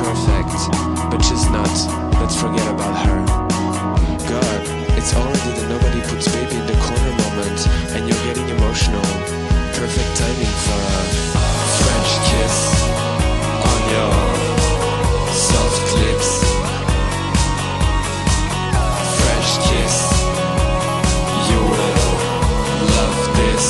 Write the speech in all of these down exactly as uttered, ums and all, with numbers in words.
perfect, but she's not. Let's forget about her. God, it's already the nobody puts baby in the corner moment, and you're getting emotional. Perfect timing for a French kiss on your soft lips. French kiss, you will love this.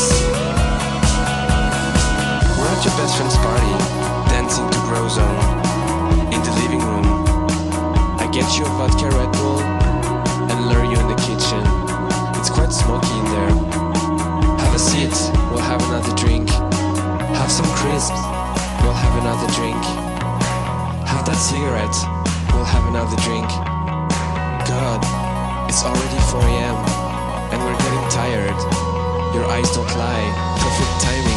We're at your best friend's party, dancing to Brozone in the living room. I get you a vodka Red Bull and lure you in the kitchen. It's quite smoky in there. Have a seat, we'll have another drink. Have some crisps, we'll have another drink. Have that cigarette, we'll have another drink. God, it's already four a.m. and we're getting tired. Your eyes don't lie, perfect timing.